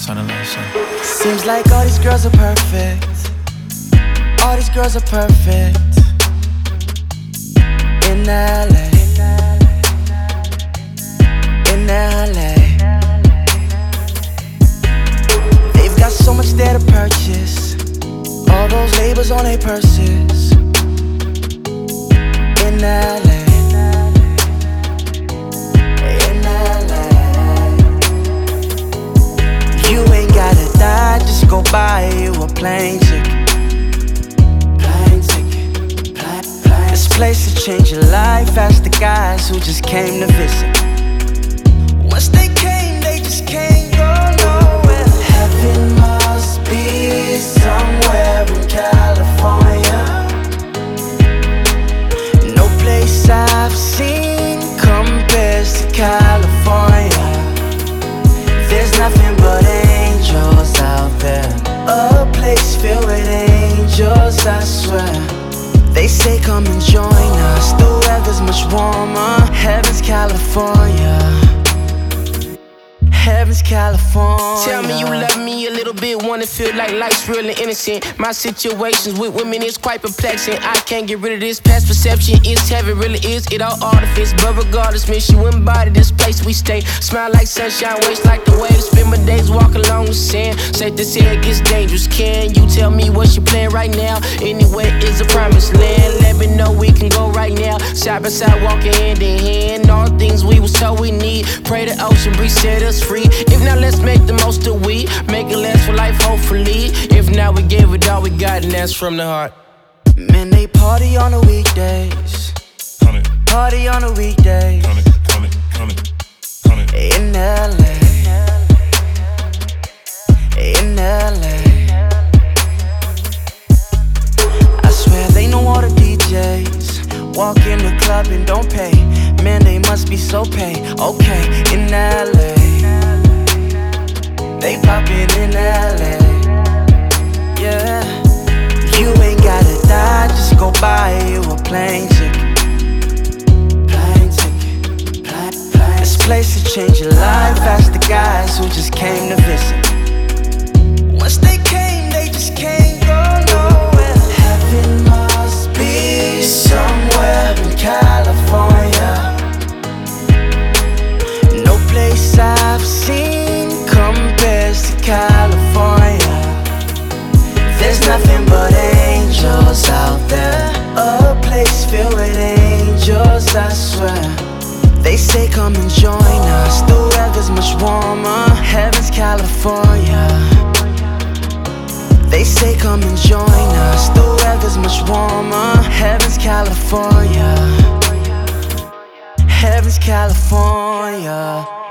Turn the lights on. Seems like all these girls are perfect. All these girls are perfect. In LA. In LA. They've got so much there to purchase. All those labels on their purses. In LA. In LA. You ain't gotta die, just go buy you a plane ticket. Plane ticket. This place will change your life. Ask the guys who just came to visit. Once they came, they just can't go nowhere. Heaven must be somewhere in California. No place I've seen compares to California. There's nothing but angels out there. A place filled with angels, I swear. They say come and join us. The weather's much warmer. Heaven's California. Heaven's California. Tell me you love me a little bit, wanna feel like life's real and innocent. My situations with women is quite perplexing. I can't get rid of this past perception. It's heaven, really is it all artifice. But regardless, miss you embody this place we stay. Smile like sunshine, waste like the waves. Spend my days walking along the sand. Safe to say it gets dangerous. Can you tell me what you plan right now? Anywhere is a promised land. Let me know we can go right now. Side by side, walking hand in hand. All the things we was told we need. Pray the ocean breeze set us free. If not, let's make the most of we. Make it last for life, hopefully. If not, we gave it all we got, and that's from the heart. Man, they party on the weekdays. Party on the weekdays. In LA. In LA. I swear they know all the DJs. Walk in the club and don't pay. Man, they must be so paid. Okay, in LA. They poppin' in LA. Yeah. You ain't gotta die, just go buy you a plane ticket. Plane ticket. This place will change your life. Ask the guys who just came to visit. Once they came, they just can't go nowhere. Heaven must be somewhere in California. No place I've seen compares to California. There's nothing but angels out there. A place filled with angels, I swear. They say come and join us. The weather's much warmer. Heaven's California. They say come and join us. The weather's much warmer. Heaven's California. Heaven's California.